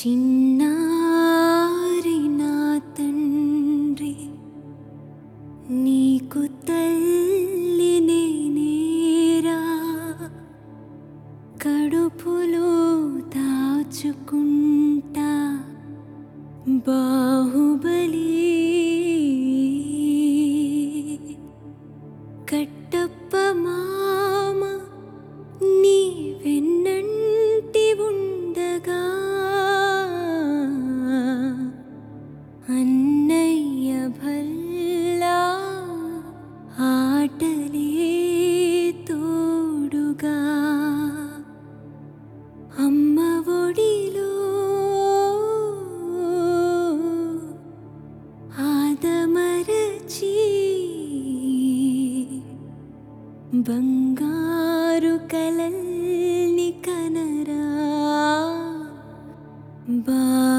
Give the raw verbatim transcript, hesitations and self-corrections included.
చిన్నారి నా తండ్రి నీకు తల్లి నేనేరా కడుపులో దాచుకుంటా బాహుబలి కట్టప్ప మామ నీ వెన్నంటి ఉండగా అన్నయ్య భల్లా ఆటలే తోడుగా అమ్మ ఒడిలో ఆదమరచి బంగారు కలల్ని కనరా బా